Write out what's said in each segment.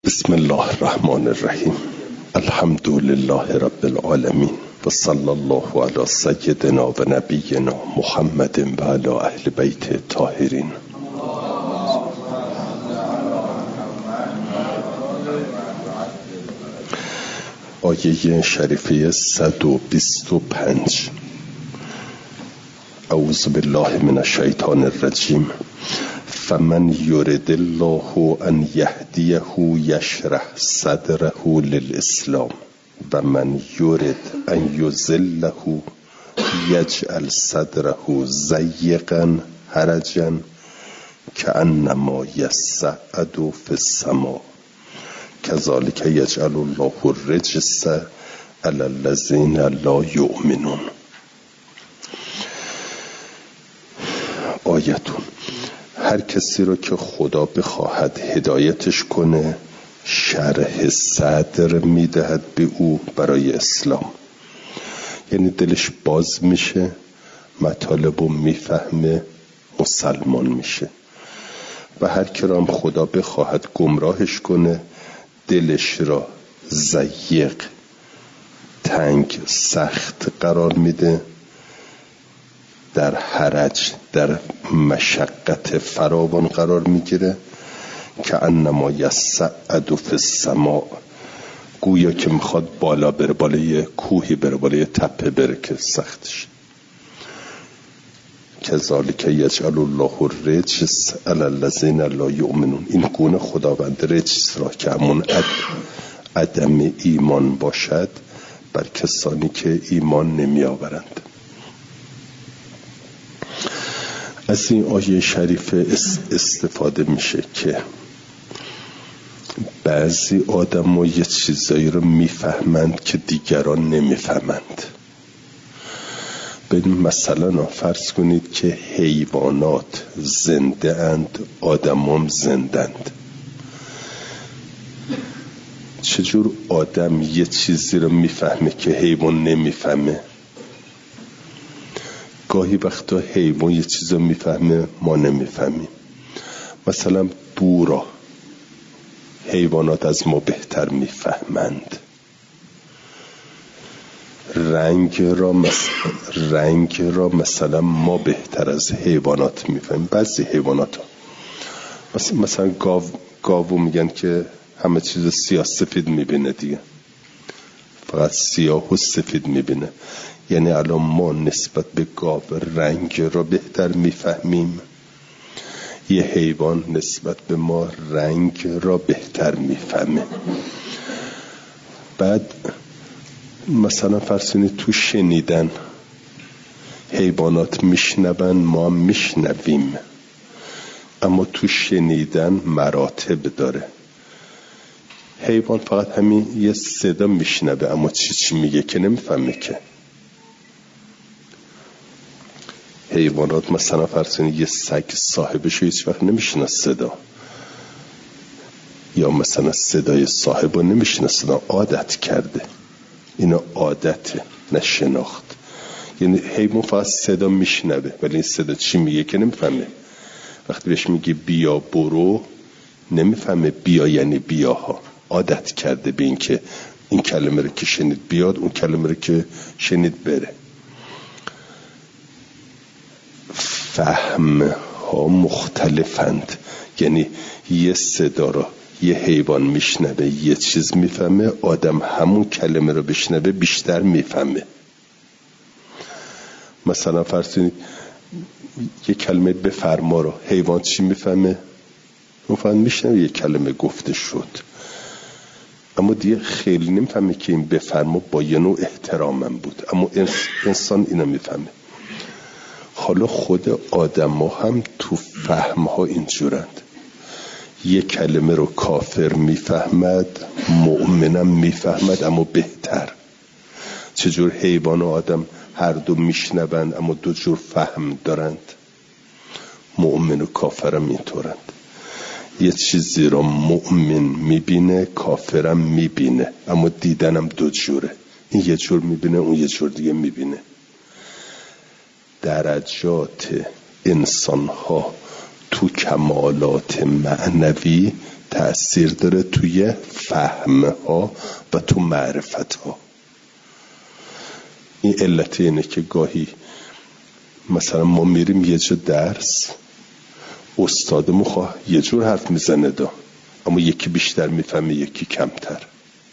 بسم الله الرحمن الرحیم. الحمد لله رب العالمین و صلی الله علی سیدنا و نبینا محمد و علی اهل بیت الطاهرین. آیه شریفه 125. اعوذ بالله من الشیطان الرجیم. فمن یرد الله ان یهدیه یشرح صدره للاسلام و من یرد ان یضله یجعل صدره ضیقا حرجا کأنما یصعد فی السماء کذلک یجعل الله الرجس علی الذین لا یؤمنون. آیتون: هر کسی رو که خدا بخواهد هدایتش کنه شرح صدر میدهد به او برای اسلام، یعنی دلش باز میشه، مطالب رو میفهمه، مسلمان میشه. و هر که را هم خدا بخواهد گمراهش کنه دلش را ضیق، تنگ، سخت قرار میده، در حرج، در مشقت فراوان قرار میگیره. که انما یصعد فی السماء، گویا که میخواد بالا بره، بالای کوهی بره، بالای تپه بره که سختش. کذالک یجعل الله الرجس علی الذین لا یؤمنون. این گونه خداوند رجس را که همون عدم ایمان باشد بر کسانی که ایمان نمی آورند. از این آیه شریف استفاده میشه که بعضی آدم ها یه چیزایی رو میفهمند که دیگران نمیفهمند. مثلا فرض کنید که حیوانات زنده اند، آدم هم زندند. چجور آدم یه چیزی رو میفهمه که حیوان نمیفهمه؟ گاهی وقتا حیوان یه چیز رو میفهمه ما نمیفهمیم. مثلا بورا حیوانات از ما بهتر میفهمند. رنگ را مثلا ما بهتر از حیوانات میفهمیم. بعضی حیوانات ها مثلا گاو میگن که همه چیز سیاه سفید میبینه دیگه، فقط سیاه و سفید میبینه. یعنی الان ما نسبت به گاو رنگ را بهتر میفهمیم، یه حیوان نسبت به ما رنگ را بهتر میفهمه. بعد مثلا فرض کنید تو شنیدن حیوانات میشنون، ما هم میشنویم، اما تو شنیدن مراتب داره. حیوان فقط همین یه صدا میشنوه اما چی میگه که نمیفهمه که. حیوانات مثلا فرض کنید یه سگ صاحبشو هیچ وقت نمیشنه صدا، یا مثلا صدای صاحبو نمیشنه صدا، عادت کرده. اینا عادته نه شناخت. یعنی حیوان فقط صدا میشنوه ولی این صدا چی میگه که نمیفهمه. وقتی بهش میگه بیا برو نمیفهمه بیا یعنی بیاها، عادت کرده به این که این کلمه رو که شنید بیاد، اون کلمه رو که شنید بره. فهم ها مختلفند، یعنی یه صدا رو یه حیوان میشنوه یه چیز میفهمه، آدم همون کلمه رو بشنوه بیشتر میفهمه. مثلا فرض کنید یه کلمه بفرما رو حیوان چی میفهمه؟ اون فقط میشنوه یه کلمه گفته شد، اما دیگه خیلی نمیفهمه که این بفرما با یه نوع احترامم بود، اما انسان اینو میفهمه. حالا خود آدم ها هم تو فهم ها اینجورند. یک کلمه رو کافر میفهمد، مؤمنم میفهمد اما بهتر. چجور حیوان و آدم هر دو میشنوند اما دو جور فهم دارند. مؤمن و کافرم اینطورند. یه چیزی رو مؤمن میبینه، کافرم میبینه، اما دیدنم دو جوره. این یه جور میبینه، اون یه جور دیگه میبینه. درجات انسان ها تو کمالات معنوی تأثیر داره توی فهمها و تو معرفتها. این علت اینه که گاهی مثلا ما میریم یه جا درس، استادمون یه جور حرف میزنه اما یکی بیشتر میفهمه یکی کمتر،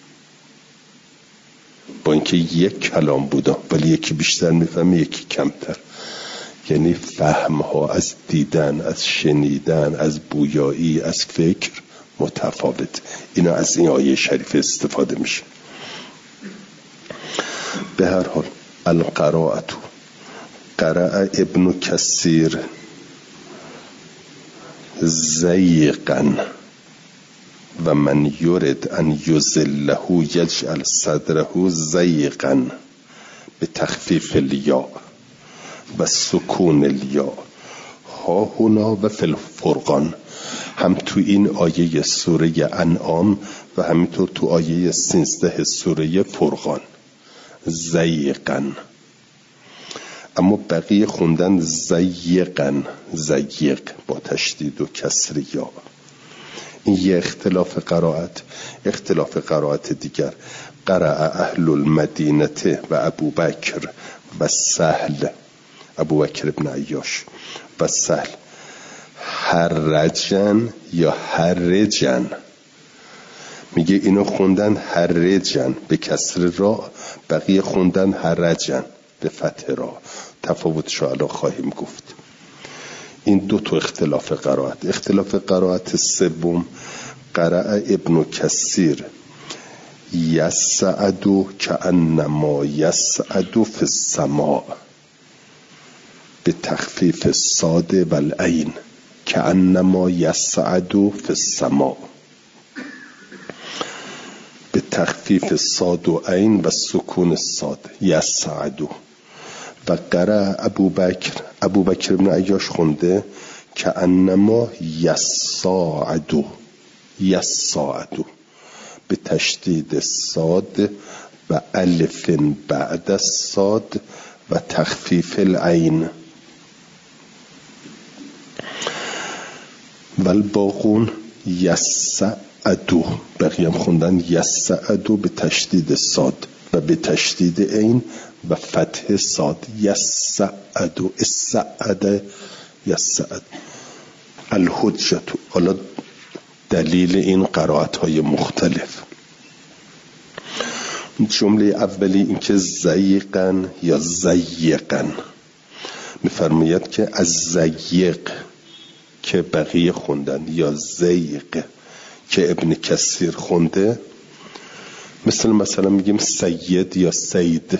با اینکه یک کلام بوده ولی یکی بیشتر میفهمه یکی کمتر. یعنی فهمها از دیدن، از شنیدن، از بویایی، از فکر متفاوت. اینا از این آیه شریف استفاده میشه. به هر حال القراءة قرأ ابن کثیر زیقا و من یرد ان یذله یجعل صدره ضیقا به تخفیف الیا و سکون الیا ها هنا و فی الفرقان. هم تو این آیه سوره انعام و همینطور تو آیه 13 سوره فرقان ضیقا. اما بقیه خوندن ضیقا، ضیق با تشدید و کسر یا. این یه اختلاف قرائت. اختلاف قرائت دیگر قرأ اهل المدینه و ابوبکر و سهل، ابوبکر ابن عیاش و سهل حرجن یا حرجن. میگه اینو خوندن حرجن به کسر را، بقیه خوندن حرجن به فتح را. تفاوتش رو الان خواهیم گفت. این دو تا اختلاف قرائت. اختلاف قرائت سوم قرأ ابن کثیر یسعد کأنما یسعد فی السماء به تخفیف الصاد و العین، کأنما یسعد فی السماء به تخفیف الصاد و عین و سکون الصاد یسعد. و قرأ ابوبکر ابن عیاش خونده کأنما یساعد، یساعد به تشدید الصاد و الف بعد الصاد و تخفیف العین. و الباقون یسعدو، بقیه هم خوندن یسعدو به تشدید صاد و به تشدید عین و فتح صاد یسعدو. السعد یسعد. الحجت. حالا دلیل این قرائت های مختلف. جمله اولی این که زیقن یا زیقن میفرماید که از زیق که بقیه خوندن یا زیق که ابن کثیر خونده، مثلا میگیم سید یا سید،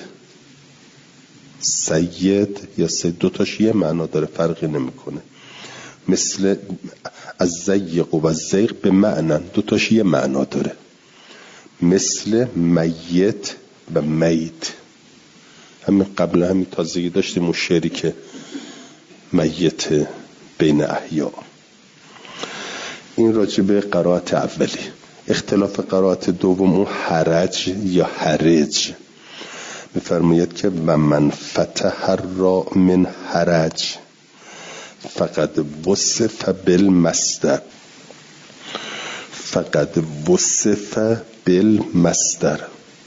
سید یا سید دوتاش یه معنا داره، فرقی نمیکنه. مثل از زیق و زیق به معنی دوتاش یه معنا داره، مثل میت و میت. همین قبل همین تازگی داشتیم اون شعری که میت بین احیا. این راجع به قرائت اولی. اختلاف قرائت دوم اون حرج یا حرج. میفرماید که و من فتح را من حرج فقد وصف بالمصدر، فقد وصف بالمصدر.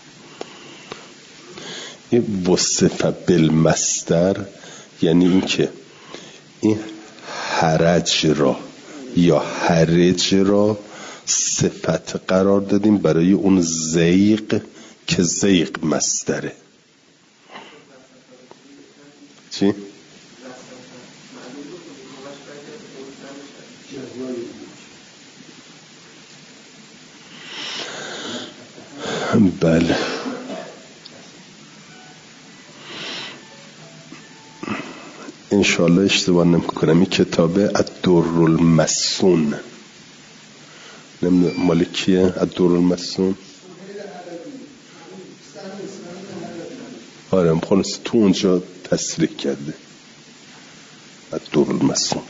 این وصف بالمصدر یعنی این که این حرج را یا حرج را صفت قرار دادیم برای اون زیق که زیق مصدره. چی؟ بله انشاءالله اشتباه نمی کنم. این کتاب الدر المسون، مال کیه الدر المسون؟ آره خلاص تو اونجا تصریح کرده الدر المسون.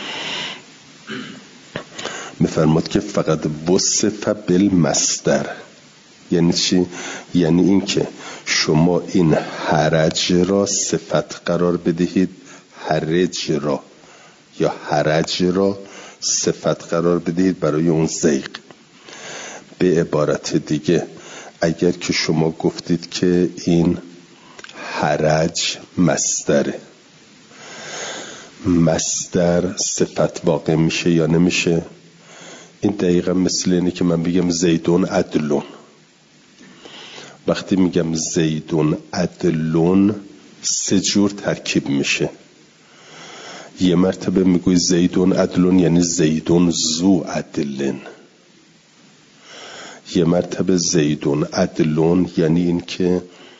میفرماد که فقط وصف بالمصدر یعنی چی؟ یعنی این که شما این حرج را صفت قرار بدهید، حرج را یا حرج را صفت قرار بدهید برای اون زیغ. به عبارت دیگه اگر که شما گفتید که این حرج مصدره، مصدر صفت واقع میشه یا نمیشه؟ این دقیقا مثل اینه که من بگم زیدون عدلون. وقتی میگم زیدون عدلون 3 جور ترکیب میشه. یه مرتبه میگوی زیدون عدلون یعنی زیدون ذو عدلن. یه مرتبه زیدون عدلون یعنی این که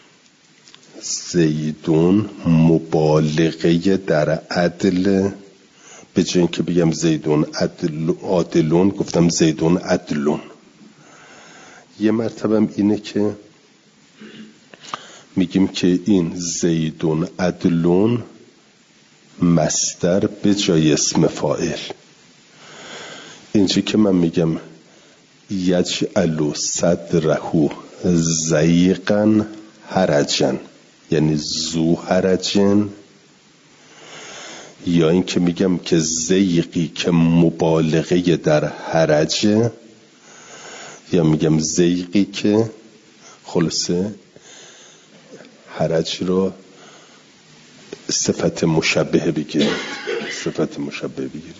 زیدون مبالغه در عدل، به جای اینکه بگم زیدون عدلون گفتم زیدون عدلون. یه مرتبه هم اینه که میگیم که این زیدون عدلون مصدر به جای اسم فاعل. اینجا که من میگم یجعل صدره ضیقا حرجا یعنی ذو حرجن، یا این که میگم که زیقی که مبالغه در حرجه، یا میگم زیقی که خلاصه حرج رو صفت مشبه بگیرید. صفت مشبه بگیرید.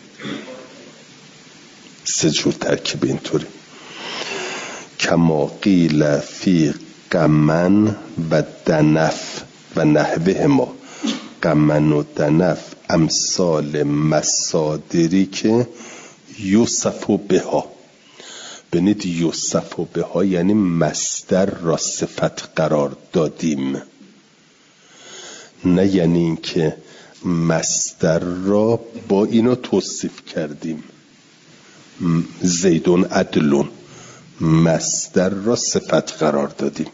3 جور ترکیب اینطوری. کما قیل فی قمن و دنف و نحوه ما. قمن و دنف امثال مصادری که یوسف بها. ببینید یوسف بها یعنی مصدر را صفت قرار دادیم، نه یعنی این که مصدر را با اینو توصیف کردیم. زیدون عدلون مصدر را صفت قرار دادیم.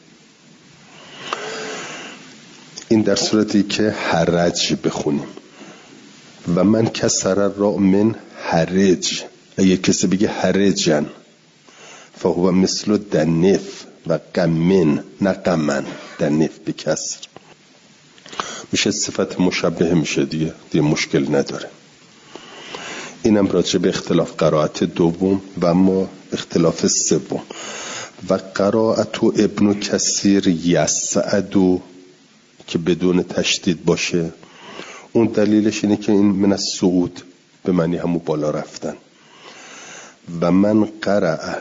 این در صورتی که حرج بخونیم. و من کسر را من حرج، اگه کسی بگه حرجن فهو مثل دنف و قمن، نه قمن، دنف بکسر میشه صفت مشبه میشه دیگه مشکل نداره. اینم راجع به اختلاف قرائت دوم و اما اختلاف سوم. و قرائت ابن کثیر یسعدو که بدون تشدید باشه، اون دلیلش اینه که این من الصعود به معنی همون بالا رفتن. و من قرأ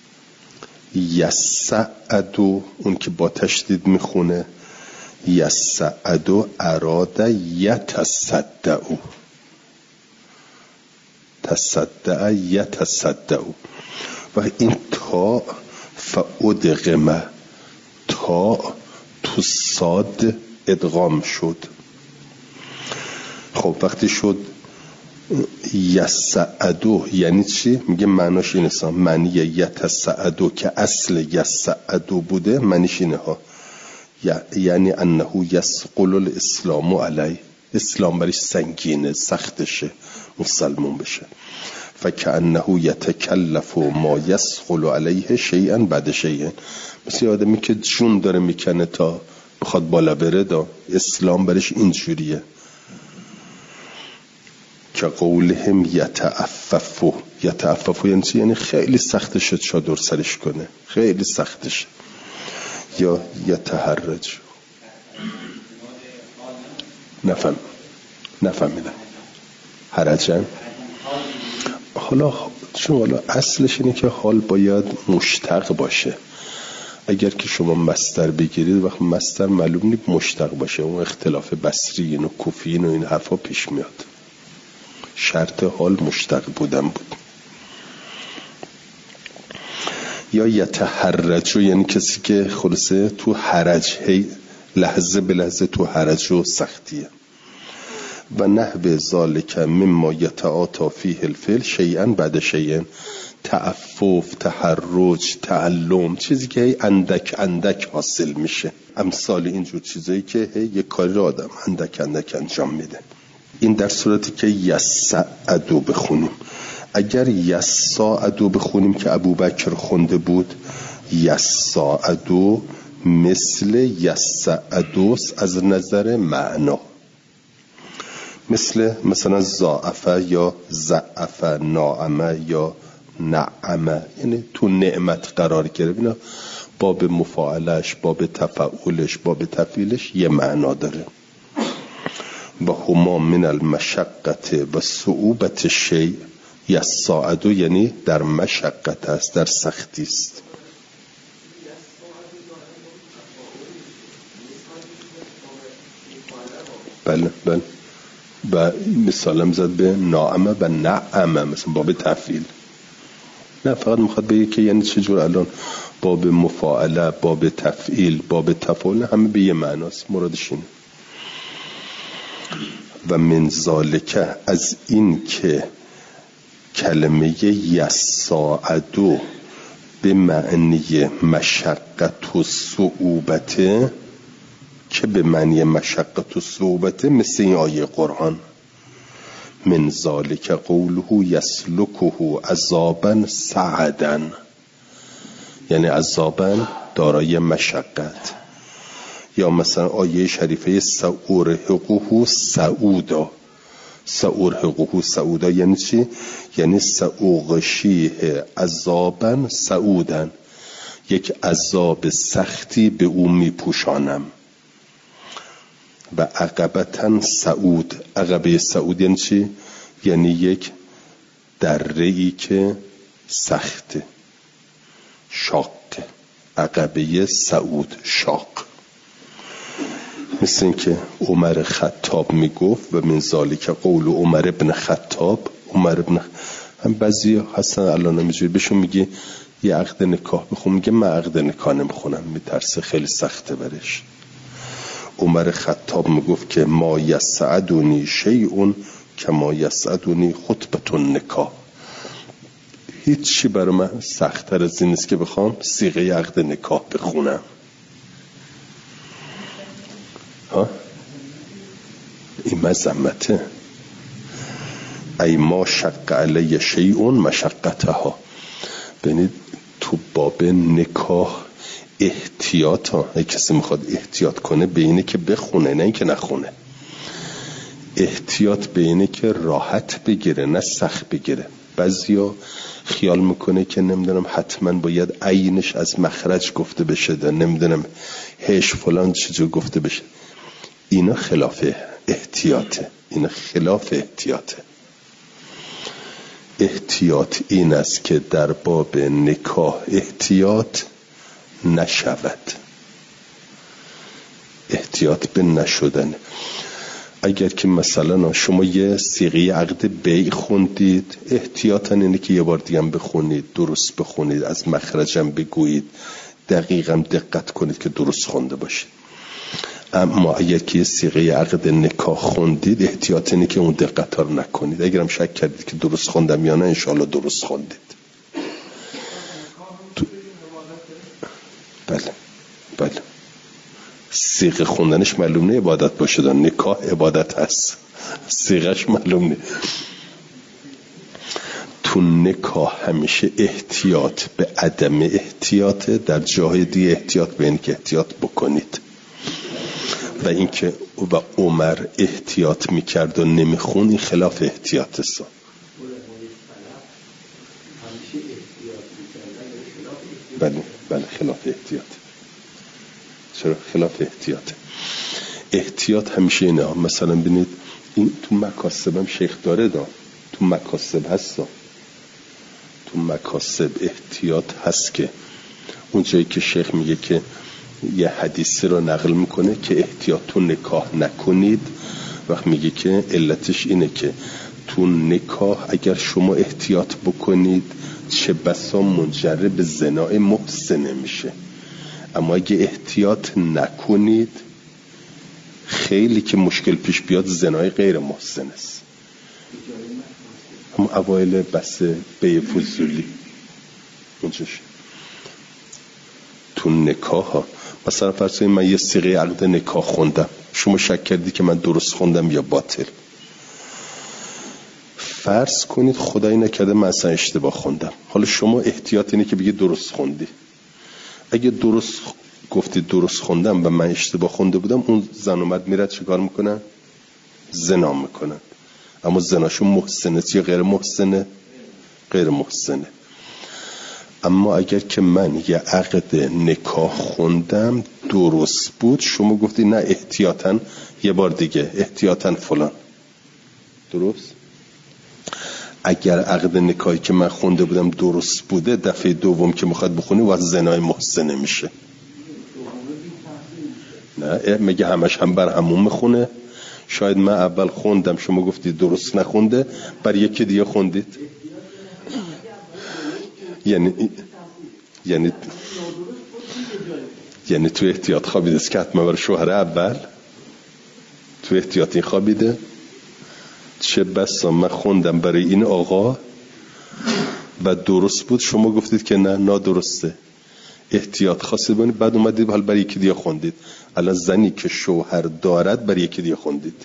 یسعدو اون که با تشدید میخونه یسعدو اراد یتصدعو، تصدع یتصدعو. و این تا فادغمه، تا تو صاد ادغام شد. خب وقتی شد یسعدو یعنی چی؟ میگه معناش اینه، معنی یتصعدو که اصل یسعدو بوده معنیش اینه ها، یعنی انه یسقل الاسلام علی، اسلام برش سنگینه، سختشه مسلمون بشه. فکأنه یتکلف ما یسقل علیه شیئا بعد شیئا، مثل آدمی که جون داره میکنه تا بخواد بالا بره، اسلام برش اینجوریه. که قولهم یتعففو، یتعففو یعنی چی؟ یعنی خیلی سختشه چادر سرش کنه، خیلی سختشه. یا یتحرج، نفهمیدم حرجن. حالا اصلش اینه که حال باید مشتق باشه. اگر که شما مصدر بگیرید وقت مصدر معلوم نیست مشتق باشه، اون اختلاف بصریین و کوفیین و این حرفا پیش میاد. شرط حال مشتق بودن بود. یا یتحرج یعنی کسی که خلاصه تو حرج، هی لحظه به لحظه تو حرج و سختیه. و نحو ذالک مما یتعاطی فیه الفعل شیئا بعد شیئا، تعفف، تحرج، تعلم، چیزی که هی اندک اندک حاصل میشه. امثال اینجور چیزایی که هی یک کاری رو آدم اندک اندک انجام میده. این در صورتی که یسعدو بخونیم. اگر یسعدو بخونیم که ابوبکر خونده بود، یسعدو مثل یسعدوس از نظر معنا. مثلا ضاعفه یا ضعفه، ناعمه یا نعمه، یعنی تو نعمت قرار گرفت. اینا باب مفاعلش، باب تفعولش، باب تفعیلش یه معنا داره. و هما من المشقت و صعوبت شیء یصاعد، یعنی در مشقت است، در سختی است. بله بله. و مثالم زد به ناعمه و نعمه، مثلا باب تفعیل. نه فقط میخواد بگه که یعنی چجور الان باب مفاعله، باب تفعیل، باب تفعول همه به یه معناست، مرادش اینه. و من ذالک، از این که کلمه یساعدو به معنی مشقت و صعوبته، که به معنی مشقت و صعوبته مثل این آیه قرآن، من ذالک قوله یسلکه عذابا صعدا، یعنی عذابا دارای مشقت. یا مثلا آیه شریفه سأرهقه سعودا، سأرهقه سعودا یعنی چی؟ یعنی سأغشیه عذابا سعودا، یک عذاب سختی به او می پوشانم. و عقبتا سعود، عقبه سعود یعنی چی؟ یعنی یک دره‌ای که سخته، شاقه. عقبه سعود شاق. مثل این که عمر خطاب میگفت و من ذالک قول عمر ابن خطاب. عمر ابن هم بعضی هستن الان نمیجوری بهشون میگه یه عقد نکاح بخون، میگه من عقد نکاح نمیخونم، میترسه خیلی سخته برش. عمر خطاب میگفت که ما یسعدونی شیء کما یسعدونی خطبه النکاح، هیچی برای من سخت‌تر از این نیست که بخوام صیغه عقد نکاح بخونم. ها این مذمته. ای ما شق علی شیء مشقتها. ببینید تو باب نکاح احتیاط ها، اگه کسی میخواد احتیاط کنه به اینه که بخونه، نه اینکه نخونه. احتیاط به اینه که راحت بگیره نه سخت بگیره. بعضیا خیال میکنه که نمیدونم حتما باید عینش از مخرج گفته بشه، ده نمیدونم هش فلان چیزو گفته بشه. اینا خلاف احتیاطه، اینا خلاف احتیاطه. احتیاط این است که در باب نکاح احتیاط نشود، احتیاط به نشدن. اگر که مثلا شما یه صیغه عقد بیع خوندید، احتیاطاً اینه که یه بار دیگه بخونید، درست بخونید، از مخرجم بگویید، دقیقاً دقت کنید که درست خونده باشید. اما اگر که صیغه عقد نکاح خوندید، احتیاط اینه که اون دقت ها رو نکنید. اگرم شک کردید که درست خوندم یا نه، انشاءالله درست خوندید. بله صیغه خوندنش معلوم نه عبادت باشه، نکاح عبادت هست، صیغهش معلوم نه. تو نکاح همیشه احتیاط به عدم احتیاط، در جاهای دیگه احتیاط به این که احتیاط بکنید. و اینکه و عمر احتیاط میکرد و نمیخون، این خلاف احتیاط است. بله خلاف احتیاط. چرا خلاف احتیاط؟ احتیاط همیشه اینه. مثلا ببینید این تو مکاسب هم شیخ داره، تو مکاسب هست، تو مکاسب احتیاط هست که اون جایی که شیخ میگه که یه حدیثی رو نقل میکنه که احتیاط تو نکاح نکنید، وقت میگه که علتش اینه که تو نکاح اگر شما احتیاط بکنید چه بسا منجر به زنا محسن میشه، اما اگه احتیاط نکنید خیلی که مشکل پیش بیاد زنای غیر محسن است. اما اوایل بس به فضولی اونجاش تو نکاح ها، مثلا فرض کنید من یه صیغه عقد نکاح خوندم، شما شک کردی که من درست خوندم یا باطل. فرض کنید خدایی نکرده من اصلا اشتباه خوندم، حالا شما احتیاط اینه که بگی درست خوندی. اگه درست گفتی درست خوندم و من اشتباه خونده بودم، اون زن و مرد میرد چه کار میکنن؟ زنا میکنن، اما زناشون محسنه یا غیر محسنه؟ غیر محسنه. اما اگر که من یه عقد نکاح خوندم درست بود، شما گفتی نه احتیاطاً یه بار دیگه احتیاطاً فلان، درست؟ اگر عقد نکاحی که من خونده بودم درست بوده، دفعه دوم که میخواد بخونی واسه زنای محسنه میشه. نه مگه همش هم بر همون میخونه؟ شاید من اول خوندم شما گفتی درست نخونده، بر یکی دیگه خوندید. یعنی تو احتیاط خوابیده که حتما برای شوهر اول تو احتیاطی خوابیده. چه بسا من خوندم برای این آقا و درست بود، شما گفتید که نه نادرسته، احتیاط خاصی بانید، بعد اومدید حال برای یکی دیگه خوندید. الان زنی که شوهر دارد برای یکی دیگه خوندید.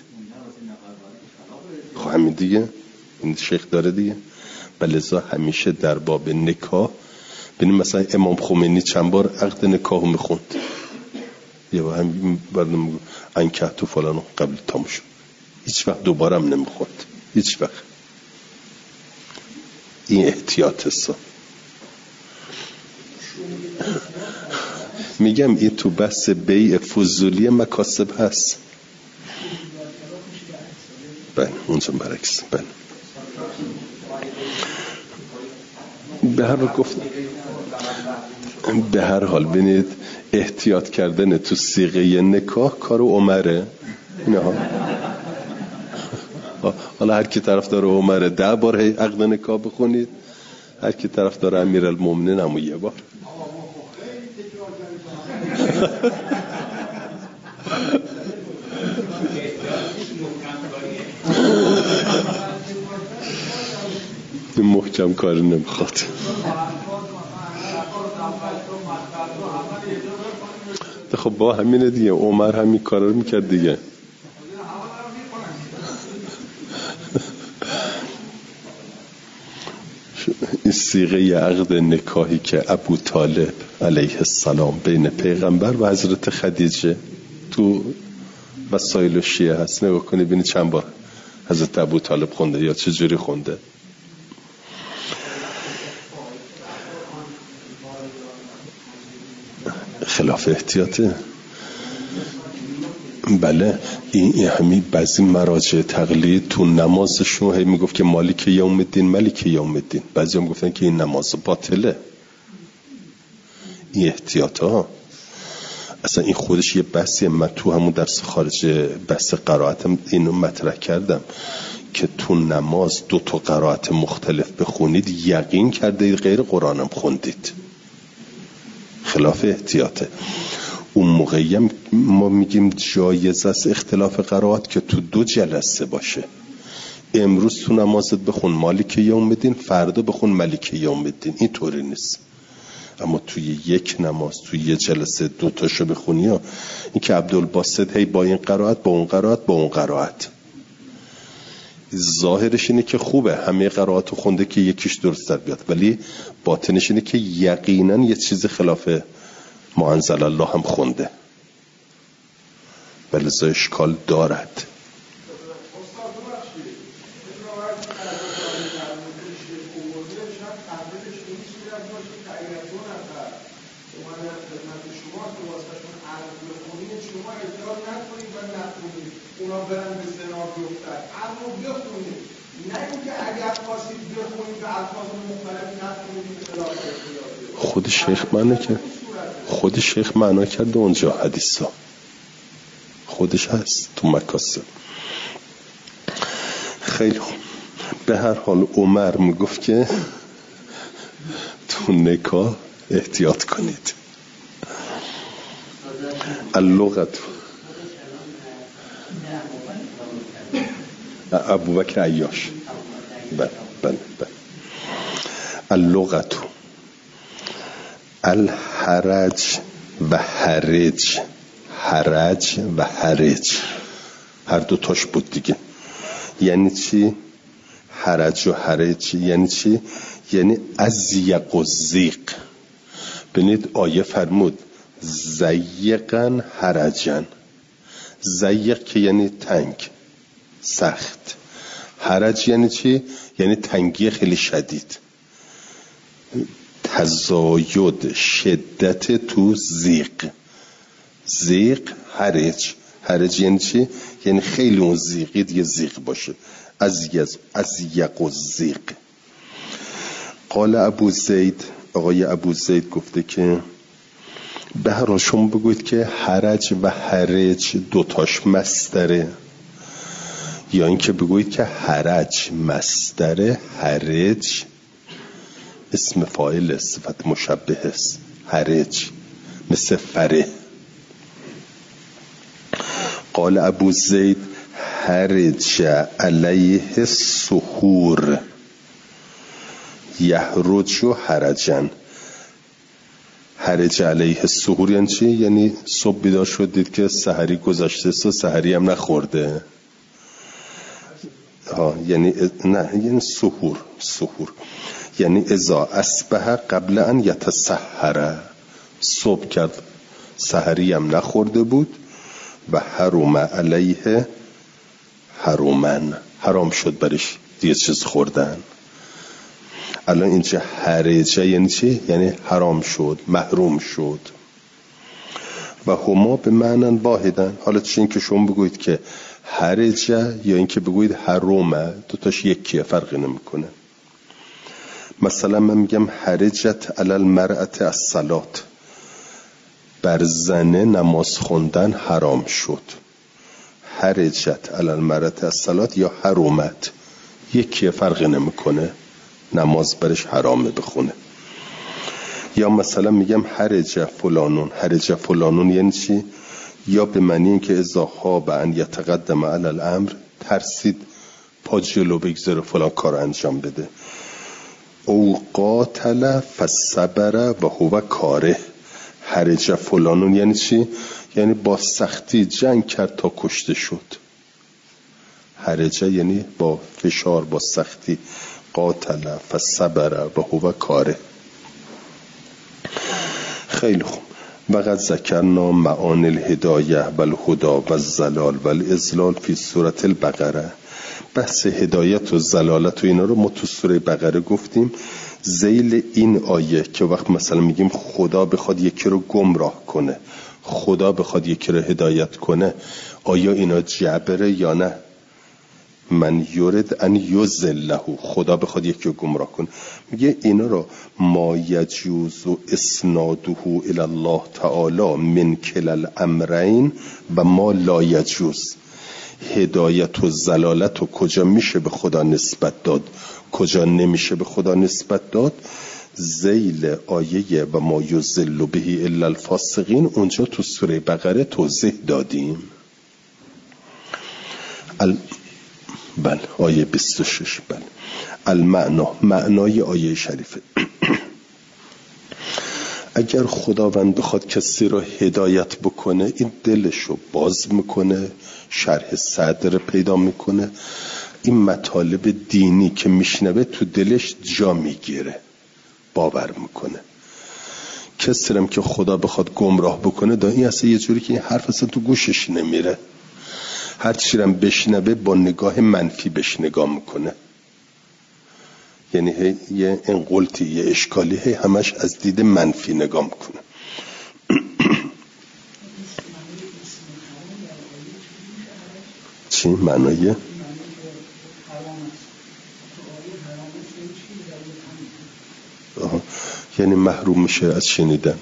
خب همین دیگه، این شیخ داره دیگه. بلذا همیشه در باب نکاح ببینیم مثلا امام خمینی چند بار عقد نکاح میخوند، یه بار هم بردم انکه تو فلانو قبل تموم شد، هیچ وقت دوباره هم نمیخوند، هیچ وقت. این احتیاط است. میگم این تو بحث بیع فضولی مکاسب هست. بله اونجا برعکس. بله به هر حال ببینید احتیاط کردن تو صیغه نکاح کار عمره. نه حالا هر کی طرفدار عمره 10 بار عقد نکاح بخونید، هر کی طرفدار امیرالمومنین هم یه بار. محکم کاری نمیخواد. خب با همینه دیگه، عمر همین کارا رو میکرد دیگه. این صیغه عقد نکاحی که ابو طالب علیه السلام بین پیغمبر و حضرت خدیجه تو وسایل شیعه هست، نگاه کنی ببینی چند بار حضرت ابو طالب خونده یا چه جوری خونده. خلاف احتیاطه. بله این همین بعضی مراجع تقلید تو نمازشون هی میگفت که مالک یوم الدین ملک یوم الدین، بعضی هم گفتن که این نماز باطله. این احتیاطا اصلا این خودش یه بحثیه. من تو همون درس خارج بحث قرائتم اینو مطرح کردم که تو نماز 2 قرائت مختلف بخونید یقین کرده غیر قرآنم خوندید، خلاف احتیاطه. اون موقعی هم ما میگیم جایز است اختلاف قرائت که تو 2 جلسه باشه. امروز تو نمازت بخون مالک یوم الدین، فردا بخون ملک یوم الدین، این طوری نیست. اما توی یک نماز توی یه جلسه 2 تاشو بخونی ها. این که عبدالباسط هی با این قرائت با اون قرائت با اون قرائت، ظاهرش اینه که خوبه همه قرائتو خونده که یکیش درست در بیاد، ولی باطنش اینه که یقینا یه چیز خلاف ما انزل الله هم خونده، بلذا اشکال دارد. خود شیخ معنا کرده اونجا حدیثا، خودش هست تو مکاسب. خیلی خوب. به هر حال عمر میگفت که تو نکاح احتیاط کنید. اللغت ابوبکر عیاش. بله اللغت الحرج و حرج، حرج و حرج هر 2 تاش بود دیگه. یعنی چی حرج و حرج؟ یعنی چی؟ یعنی ازیق و زیق. ببینید آیه فرمود زیقن حرجن. زیق که یعنی تنگ، سخت. حرج یعنی چی؟ یعنی تنگی خیلی شدید، تزاید شدت تو زیق حرج یعنی چی؟ یعنی خیلی اون زیقی دیگه زیق باشه، از یق و زیق. قال ابو زید، آقای ابو زید گفته که به هر شما بگوید که حرج و حرج دوتاش مصدره، یا اینکه بگویید که حرج مصدره، حرج اسم فاعل، صفت مشبه است. حرج مثل فره. قال ابو زید حرج علیه السحور یحرج حرجا. حرج علیه السحور یعنی چی؟ یعنی صبح بیدار شد دید که سحری گذشته، سحری هم نخورده. یعنی نه، یعنی سحور یعنی اذا اصبح قبل ان یتسحر، صبح کرد سحری هم نخورده بود، و حرم علیه حرمن، حرام شد برش دیگه چیز خوردن. الان اینجا حرجه یعنی چی؟ یعنی حرام شد، محروم شد. و هما به معنی واحدن. حالا چه این که شما بگوید که حرجه یا این که بگوید حرامه، دوتاش یکیه، فرقی نمیکنه. مثلا من میگم حرجت علی المرأة الصلاة، بر زنه نماز خوندن حرام شد. حرجت علی المرأة الصلاة یا حرامت یکیه، فرقی نمیکنه، نماز برش حرامه بخونه. یا مثلا میگم حرج فلانون یعنی چی؟ یا به معنی این که اذا خواب ان یتقدم علی الامر، ترسید پا جلو بگذاره فلان کار انجام بده. او قاتل فصبر و هو کاره. حرج فلانون یعنی چی؟ یعنی با سختی جنگ کرد تا کشته شد. حرجه یعنی با فشار، با سختی. قاتل فصبر و هو کاره. خیلی خوب. وقد ذکرنا معانی الهدایه و الهدى و الضلال و الاضلال فی سوره البقره. بحث هدایت و ضلالت و اینا رو ما تو سوره بقره گفتیم. ذیل این آیه که وقت مثلا میگیم خدا بخواد یکی رو گمراه کنه، خدا بخواد یکی رو هدایت کنه، آیا اینا جبره یا نه؟ من یورد ان یضله، خدا بخواد یکی رو گمراه کنه، میگه اینا رو ما یجوز اسناده الی الله تعالی من کلا الامرین و ما لا یجوز. هدایت و ضلالت و کجا میشه به خدا نسبت داد، کجا نمیشه به خدا نسبت داد. ذیل آیه و ما یضل به الا الفاسقین اونجا تو سوره بقره توضیح دادیم. بله آیه 26. بله المعنا، معنای آیه شریفه. اگر خداوند بخواد کسی رو هدایت بکنه، این دلشو باز میکنه، شرح صدر پیدا میکنه، این مطالب دینی که میشنوه تو دلش جا میگیره، باور میکنه. کسی هم که خدا بخواد گمراه بکنه، دا این اصلا یه جوری که این حرف اصلا تو گوشش نمیره، هر چی هم بشنوه با نگاه منفی بهش نگاه میکنه. یعنی یه انقلتی، یه اشکالی همش از دید منفی نگاه میکنه. چی معنی؟ یعنی محروم میشه از شنیدن،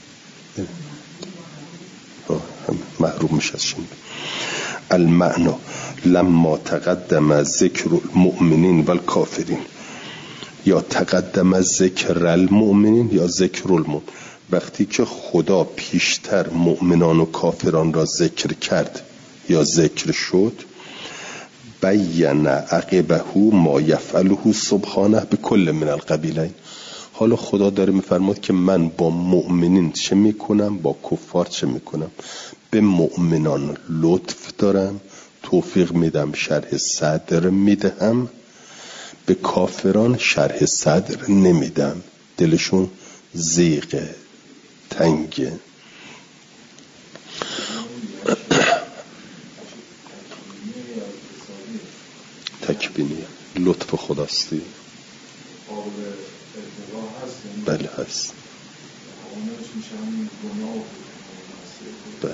محروم میشه از شنیدن. المعنا لما تقدم ذکر المؤمنین و الکافرین، یا تقدم ذکر المؤمنین یا ذکر المؤمنین، وقتی که خدا پیشتر مؤمنان و کافران را ذکر کرد یا ذکر شد، بین عقبه ما یفعله سبحانه به کل من القبیلین. حالا خدا داره میفرماد که من با مؤمنین چه میکنم، با کفار چه میکنم. به مؤمنان لطف دارم، توفیق میدم، شرح صدر میدهم. به کافران شرح صدر نمیدم، دلشون زیغه، تنگه. تکبینی لطف خداستی. بله هست. بله.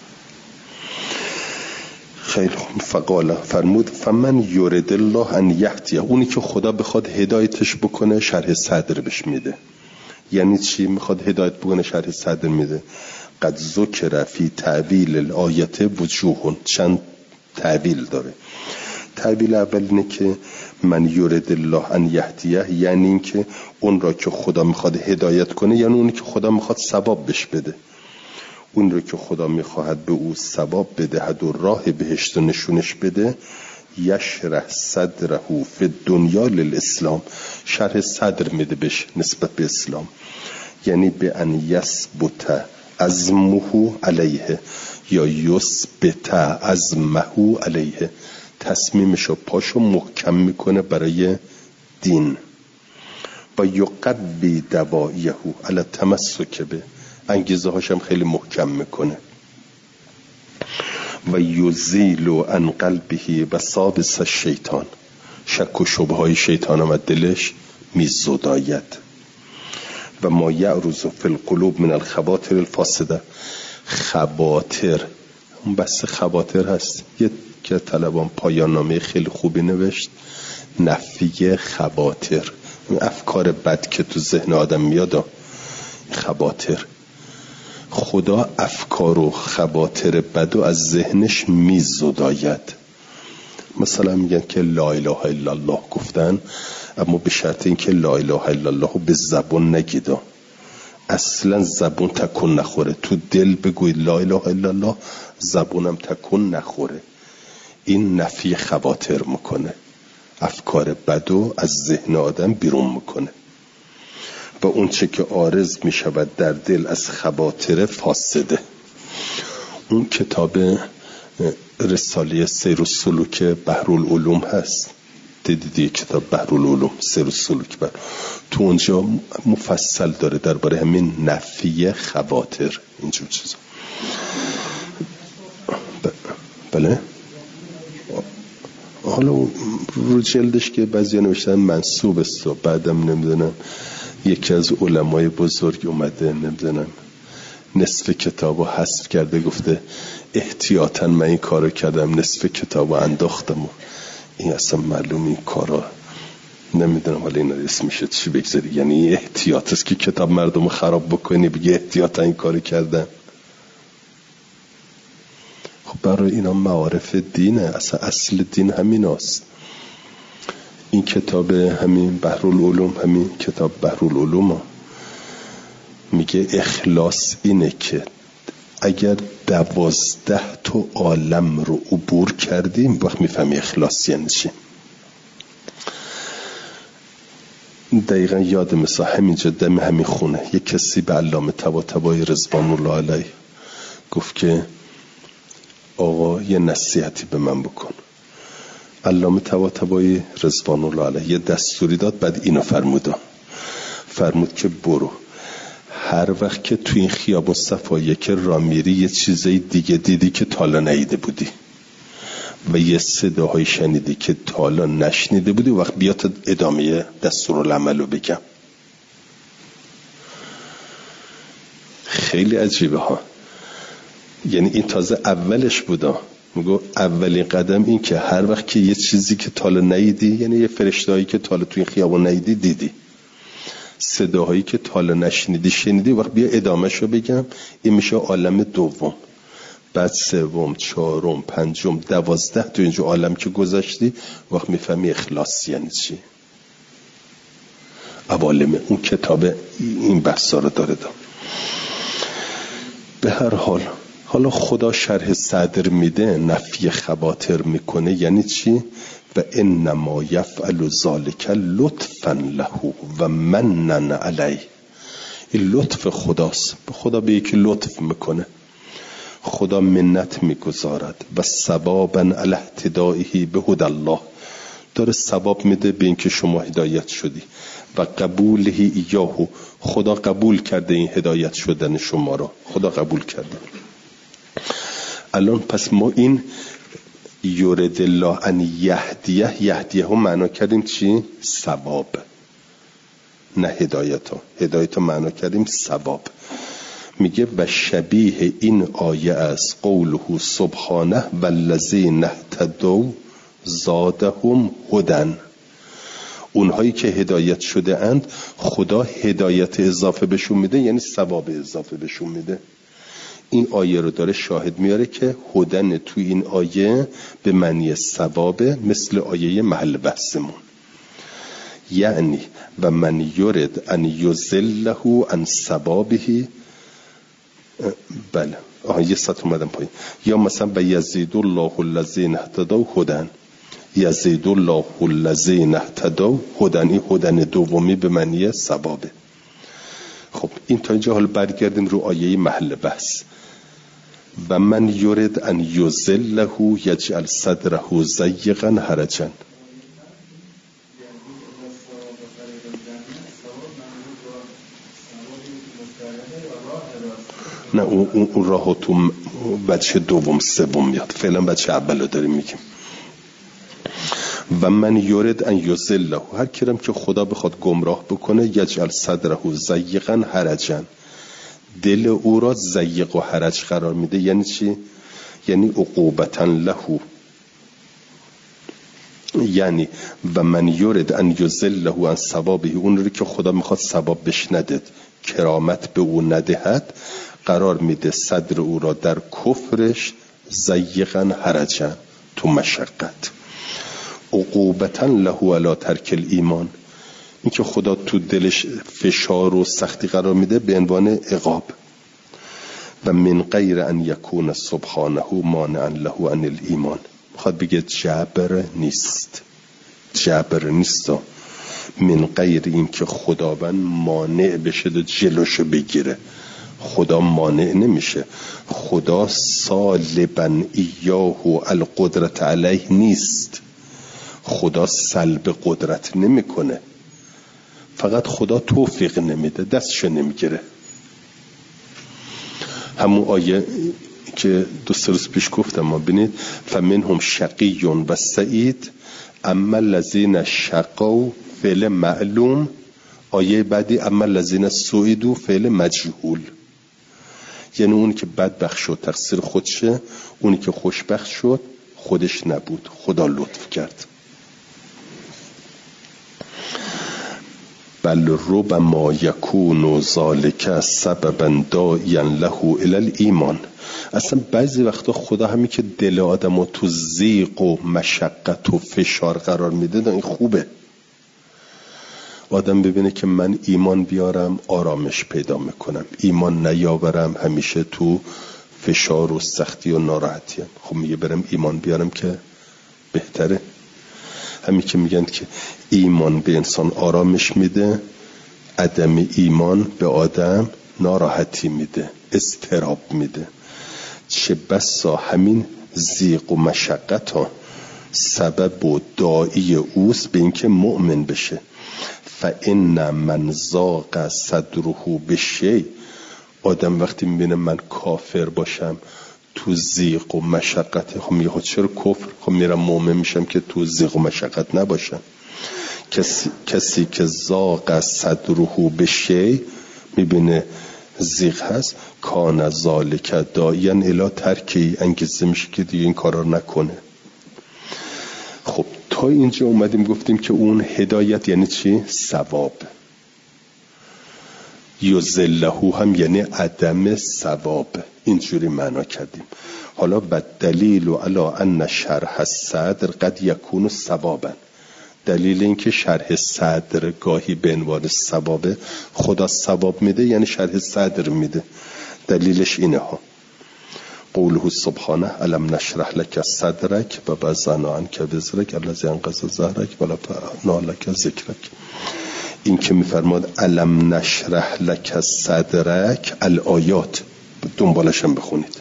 خیلی خوب. فقال فرمود فمن یرید الله ان یهدیه، اونی که خدا بخواد هدایتش بکنه شرح صدر بهش میده. یعنی چی؟ میخواد هدایت بکنه شرح صدر میده. قد ذکر فی تعبیل الآیت وجوه، چند تعبیل داره. تعبیل اول اینه که من یرید الله ان یهدیه، یعنی این که اون را که خدا میخواد هدایت کنه، یعنی اونی که خدا میخواد ثواب بهش بده. اون رو که خدا میخواهد به او ثواب بدهد و راه بهشت نشونش بده، یشرح صدره فی دنیا للاسلام، شرح صدر میده بهش نسبت به اسلام. یعنی به ان یثبت عزمه علیه یا یثبت عزمه علیه، تصمیمشو پاشو محکم میکنه برای دین. و یقوی دوایه علی التمسک به، انگیزه هاشم خیلی محکم میکنه. و یزیل عن قلبه وساوس الشیطان، شک و شبه های شیطان هم دلش میزداید. و ما یعرض فی القلوب من الخواطر الفاسده، خواطر، اون بس خواطر هست. یه که طلبان پایان نامه خیلی خوبی نوشت، نفی خواطر، افکار بد که تو ذهن آدم میاد، خواطر. خدا افکار و خواطر بد و از ذهنش میزداید. مثلا میگن که لا اله الا الله گفتن، اما به شرط این که لا اله الا الله به زبان نگیدا، اصلا زبون تکون نخوره. تو دل بگوید لا اله الا الله، زبونم تکون نخوره. این نفی خواطر میکنه، افکار بدو از ذهن آدم بیرون میکنه. و اون چه که عارض میشود در دل از خواطر فاسده. اون کتاب رساله سیر السلوک بحرالعلوم هست، دیدی کتاب بحرالعلوم سیر السلوک تو اونجا مفصل داره درباره همین نفی خواطر اینجور چیزا. بله. حالا رو جلدش که بعضی نوشتن منسوب است و بعدم نمیدونم یکی از علمای بزرگ اومده نمیدونم نصف کتابو حذف کرده، گفته احتیاطاً من این کارو کردم، نصف کتابو انداختم. و این اصلا معلوم این کارا نمیدونم حالا این اسمش چی بگذاری، یعنی احتیاط است که کتاب مردمو خراب بکنی بگی احتیاطاً این کارو کردم. خب برای اینا معارف دینه، اصلا اصل دین همین است. این کتاب همین بحرالعلوم، همین کتاب بحرالعلوم میگه اخلاص اینه که اگر 12 تا عالم رو عبور کردیم وقت میفهمی اخلاص یعنی چی. دقیقا یاد مثلا همینجا دم همین خونه یک کسی به علامه طباطبایی رضوان الله علیه گفت که آقا یه نصیحتی به من بکن. علامه طباطبایی رضوان الله علیه یه دستوری داد، بعد اینو فرمود که برو هر وقت که تو این خیابون صفایی که را میری یه چیزای دیگه دیدی که تالا ندیده بودی و یه صداهای شنیدی که تالا نشنیده بودی، وقت بیا تا ادامه دستورالعمل رو بگم. خیلی عجیبه ها، یعنی این تازه اولش بودا. میگو اولین قدم این که هر وقت که یه چیزی که تالا ندیدی، یعنی یه فرشتهایی که تالا تو این خیابون ندیدی دیدی، صداهایی که تالا نشنیدی شنیدی، وقت بیا ادامهش رو بگم. این میشه عالم دوم، بعد سوم، چهارم، پنجم، 12 تو اینجا عالم که گذاشتی، وقت میفهمی اخلاص یعنی چی. عوالم اون کتاب این بحثا رو داره. به هر حال حالا خدا شرح صدر میده، نفی خواطر میکنه یعنی چی؟ و انما یفعل ذلک لطفا له و منن علی. این لطف خداست، خدا به یکی لطف میکنه، خدا منت میگذارد. و ثوابا علی اهتدائه به هدی الله، داره ثواب میده به اینکه شما هدایت شدی. و قبوله ایاه، خدا قبول کرده این هدایت شدن شما را، خدا قبول کرده. الان پس ما این یورد الله ان یهدیه هم معنا کردیم چی؟ ثواب، نه هدایت معنا کردیم ثواب. میگه و شبیه این آیه از قوله سبحانه والذین اهتدوا زادهم هدی. اونهایی که هدایت شده اند خدا هدایت اضافه بهشون میده، یعنی ثواب اضافه بهشون میده. این آیه رو داره شاهد میاره که هدن تو این آیه به معنی ثوابه، مثل آیه محل بحثمون. یعنی و من یرد ان یضله عن ثوابه. بله یه سطر اومدم پایین. یا مثلا و یزید الله الذین اهتدوا هدی، یزید الله الذین اهتدوا هدی، این هدن دومی به معنی ثوابه. خب این تا اینجا. حالا برگردیم رو آیه محل بحث. و من یرد ان یضله یجعل صدره ضیقا حرجا. نه اون راه تو بچه دوم سوم میاد، فعلا بچه اول رو داریم میگیم. و من یرد ان یضله، هر کیم که خدا بخواد گمراه بکنه، یجعل صدره ضیقا حرجا، دل او را ضیق و حرج قرار میده. یعنی چی؟ یعنی عقوبتا له. یعنی و من یرد ان یضله عن ثوابه، اون رو که خدا میخواد ثواب بهش نده، کرامت به او ندهد، قرار میده صدر او را در کفرش ضیقا حرجا، تو مشقت. عقوبتا له علی ترک الایمان، این که خدا تو دلش فشار و سختی قرار میده به عنوان عقاب. و من غیر ان یکون سبحانه مانعا له عن الایمان، میخواد بگه جبر نیست من غیر این که خداوند مانع بشه و جلوشو بگیره. خدا مانع نمیشه، خدا سالبا ایاه القدرت علیه نیست، خدا سلب قدرت نمیکنه، فقط خدا توفیق نمیده، دستشو نمیگیره. همون آیه که دو سه روز پیش گفتم، ما ببینید فمنهم شقی و سعید اما الذین شقوا فعل معلوم، آیه بعدی اما الذین سعیدوا فعل مجهول. یعنی اونی که بدبخت شد تقصیر خودشه، اونی که خوشبخت شد خودش نبود، خدا لطف کرد. بل ربما یکون ذالک سببا داعیا له الی الایمان. اصلا بعضی وقتا خدا همین که دل آدمو تو ضیق و مشقت و فشار قرار میده، این خوبه. آدم ببینه که من ایمان بیارم آرامش پیدا میکنم، ایمان نیاورم همیشه تو فشار و سختی و ناراحتیم. خب میگه برم ایمان بیارم که بهتره. همین که میگن که ایمان به انسان آرامش میده، عدم ایمان به آدم ناراحتی میده، اضطراب میده. چه بسا همین ضیق و مشقت ها سبب و داعی اوست به اینکه مؤمن بشه. فإن من ضاق صدره بشیء، آدم وقتی میبینه من کافر باشم تو ضیق و مشقت، خب میگه چرا کفر؟ خب میرم مؤمن میشم که تو ضیق و مشقت نباشم. کسی که ضاق صدره بشیء میبینه ضیق هست، کان ذالک داعیا الی ترکی، انگیزه میشه که دیگه این کارا رو نکنه. خب تا اینجا اومدیم گفتیم که اون هدایت یعنی چی؟ ثواب. یضله هم یعنی عدم ثواب، اینجوری معنا کردیم. حالا بدلیل علی ان شرح الصدر قد یکون ثوابا، دلیل این که شرح صدر گاهی به عنوان ثوابه، خدا ثواب میده یعنی شرح صدر میده. دلیلش اینه ها: قوله سبحانه الم نشرح لك صدرک و وضعنا عنک وزرک الذی انقض ظهرک و رفعنا لك ذکرک. این که میفرماد الم نشرح لك صدرک، الآیات دنبالش هم بخونید.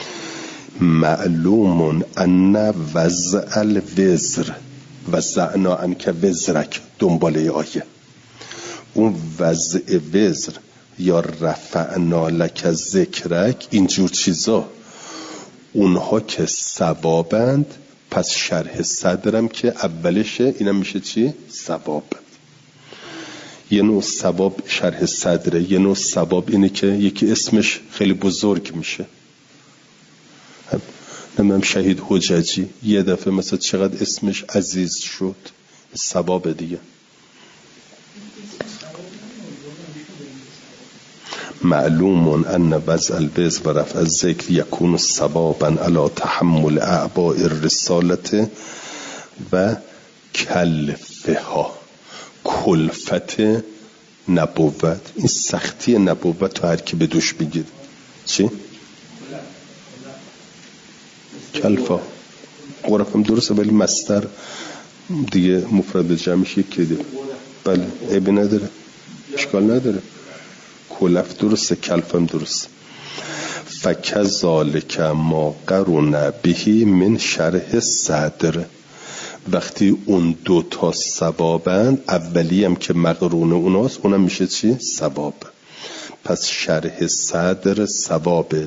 معلوم ان وضع الوزر وضعنا عنک وزرک، دنباله آیه. اون وضع وزر یا رفعنا لك ذکرک، اینجور چیزا اونها که ثوابند پس شرح صدرم که اولشه اینم میشه چی؟ ثواب. یه نوع ثواب شرح صدره. یه نوع ثواب اینه که یکی اسمش خیلی بزرگ میشه. نمیدونم شهید حججی یه دفعه مثلا چقدر اسمش عزیز شد، ثواب دیگه. معلوم ان وضع الوزر و رفع الذکر یکون ثوابا علی تحمل اعباء الرسالت و کلفها. کلفت نبوت، این سختی نبوت تو هر کی به دوش بگیر. چی؟ کلفا قرفم درسته ولی مصدر دیگه مفرد جمعش یکی دیگه. بله عیبی نداره، اشکال نداره. کلف درسته، کلفم درسته. فکذالک ما قرن بهی من شرح صدر. وقتی اون دو تا ثوابند، اولی هم که مقرون اوناست اونم میشه چی؟ ثواب. پس شرح صدر ثوابه.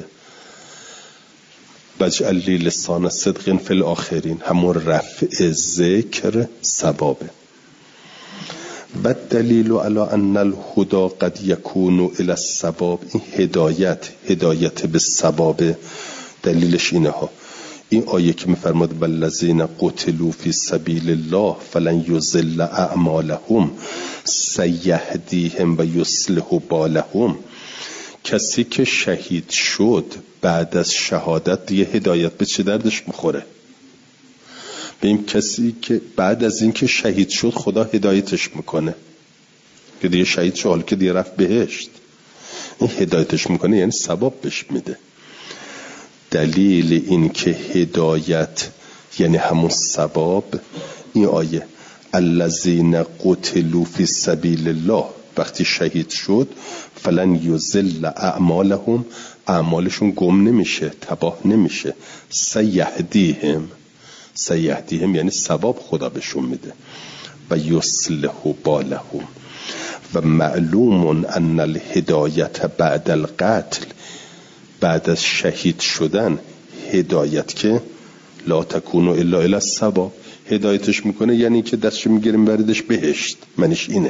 واجعل لی لسان صدق فی الاخرین، همون رفع ذکر ثوابه. و دلیل علی ان الهدى قد یکون الی الثواب. این هدایت به ثواب دلیلش اینه ها. این آیه که میفرماد والذین قتلوا فی سبیل الله فلن یضل اعمالهم سیهدیهم و یصلح بالهم. کسی که شهید شد بعد از شهادت دیگه هدایت به چه دردش میخوره؟ به این کسی که بعد از این که شهید شد خدا هدایتش میکنه که دیگه شهید شد، حال که دیگه رفت بهشت، این هدایتش میکنه یعنی ثواب بهش میده. دلیل این که هدایت یعنی همون ثواب این آیه الذین قتلوا فی سبیل الله، وقتی شهید شد فلن یضل اعمالهم، اعمالشون گم نمیشه، تباه نمیشه. سیهدیهم یعنی ثواب خدا بهشون میده. و یصلح بالهم. و معلوم ان الهدایت بعد القتل، بعد از شهید شدن هدایت که لا تکون الا الی الثواب، هدایتش میکنه یعنی که دستش میگیریم بردش بهشت، منش اینه.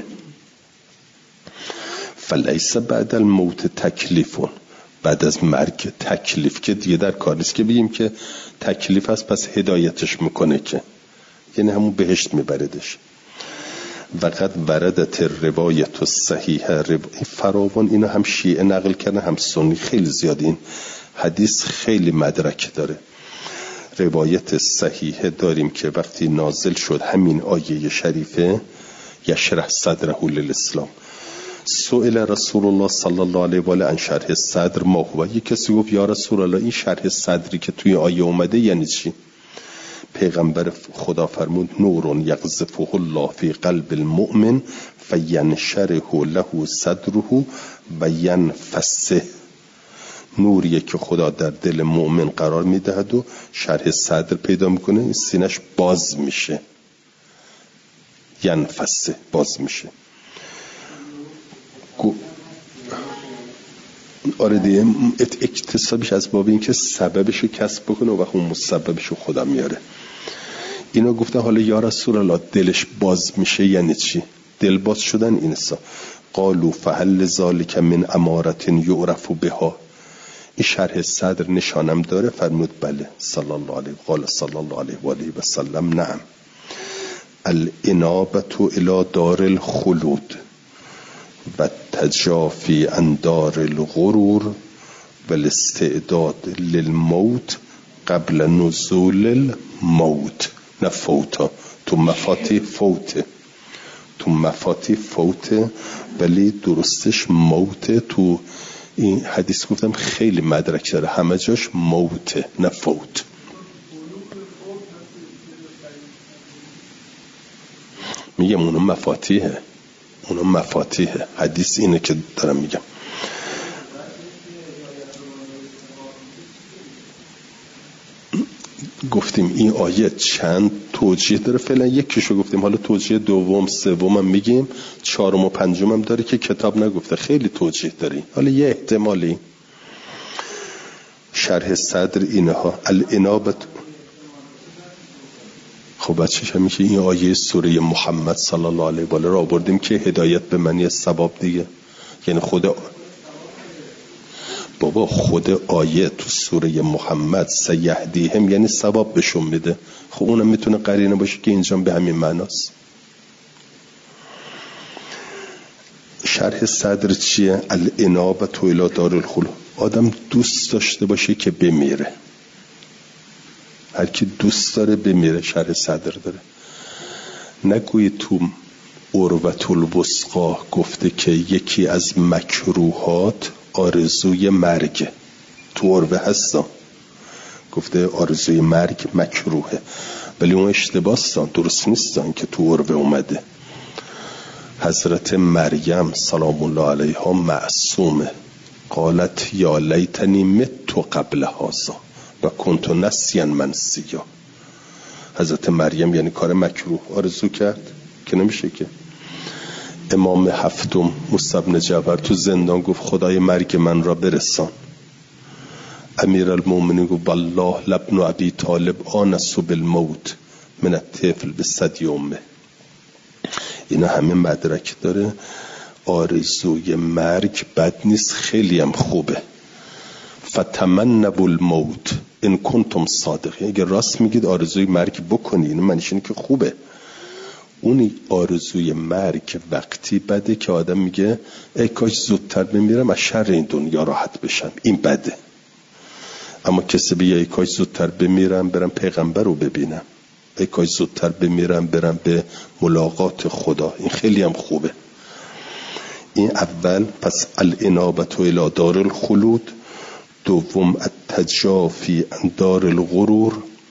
فلیس بعد الموت تکلیفون، بعد از مرگ تکلیف که دیگه در کار نیست که بگیم که تکلیف هست پس هدایتش میکنه، که یعنی همون بهشت میبردش. وقد وردت روایت الصحیحه، فراوان اینو هم شیعه نقل کردن هم سنی، خیلی زیاد این حدیث خیلی مدرک داره. روایت صحیحه داریم که وقتی نازل شد همین آیه شریفه یشرح صدره للاسلام، سئل رسول الله صلی الله علیه و آله عن شرح صدر ما هو. یک کسی گفت یا رسول الله این شرح صدری که توی آیه اومده یعنی چی؟ پیغمبر خدا فرمود نور یقذفه الله فی قلب المؤمن فینشره له صدره و ینفسه. نوریه که خدا در دل مؤمن قرار میدهد و شرح صدر پیدا میکنه، سینش باز میشه، ینفسه باز میشه. آره دیگه اکتسابش از باب این که سببشو کسب بکنه و اون مسببشو خدا میاره. اینا گفتن حالا یا رسول الله دلش باز میشه یعنی چی؟ دل باز شدن اینسا. قالوا فهل ذلك من امارة یعرف بها. این شرح صدر نشانم داره؟ فرمود بله. صلی الله علیه قال صلی الله علیه و آله و سلم نعم. الانابة الى دار الخلود و تجافی عن دار الغرور و الاستعداد للموت قبل نزول الموت. نه فوتا، تو مفاتی فوته ولی درستش موته. تو این حدیث گفتم خیلی مدرک داره، همه جاش موته نه فوت. میگم اونو مفاتیحه. حدیث اینه که دارم میگم. گفتیم این آیه چند توجیه داره، فعلا یکیشو گفتیم، حالا توجیه دوم سوم هم میگیم، چهارم و پنجم هم داره که کتاب نگفته، خیلی توجیه داری. حالا یه احتمالی شرح صدر اینها الانابت خب بچه‌ش هم میشه این آیه سوره محمد صلی الله علیه و آله را آوردیم که هدایت به معنی ثواب دیگه. یعنی خود آیه تو سوره محمد سیهدیهم یعنی ثواب بهشون میده. خب اونم میتونه قرینه باشه که اینجا به همین معناست. شرح صدر چیه؟ الانابة الی دار الخلود. آدم دوست داشته باشه که بمیره، هر کی دوست داره بمیره. شرح صدر داره. نگوی تو عروة الوثقی گفته که یکی از مکروهات آرزوی مرگ. تو عروه هستن گفته آرزوی مرگ مکروهه، ولی اون اشتباهستان، درست نیستن که تو عروه اومده. حضرت مریم سلام الله علیها معصومه. قالت یا لیتنی مت قبل هذا و کنت نسیا منسیا. حضرت مریم یعنی کار مکروه آرزو کرد که نمیشه که. امام هفتم موسی بن جعفر تو زندان گفت خدای مرگ من را برسان. امیرالمومنین گفت والله لابن ابی طالب آنس بالموت من الطفل بصدی امه. اینا همه مدرک داره. آرزوی مرگ بد نیست، خیلی هم خوبه. فتمنوا الموت ان کنتم صادقین. اگه راست میگید آرزوی مرگ بکنی، این معنیش اینه که خوبه. اونی آرزوی مرگ وقتی بده که آدم میگه ای کاش زودتر بمیرم از شر این دنیا راحت بشم، این بده. اما کسی بگه ای کاش زودتر بمیرم برم پیغمبر رو ببینم، ای کاش زودتر بمیرم برم به ملاقات خدا، این خیلی هم خوبه. این اول. پس الانابة الی دار الخلود. دوم التجافی عن دار الغرور.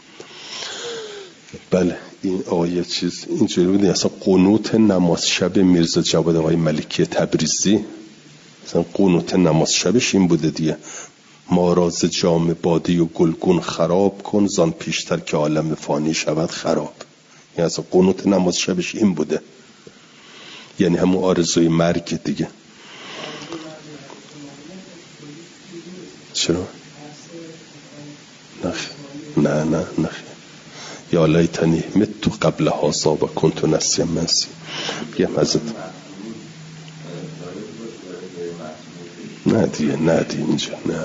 بله این آیه چیز اینجوری بود. اصلا قنوت نماز شب میرزا جواد آقای ملکی تبریزی، اصلا قنوت نماز شبش این بوده دیگه. ما راز جام بادی و گلگون خراب کن، زان پیشتر که عالم فانی شود خراب. یعنی اصلا قنوت نماز شبش این بوده، یعنی همون آرزوی مرگ دیگه. چرا؟ نه یا لیتنی مت قبل هذا و کنت نسیا منسیا. بگم حضرت نه دیگه اینجا نه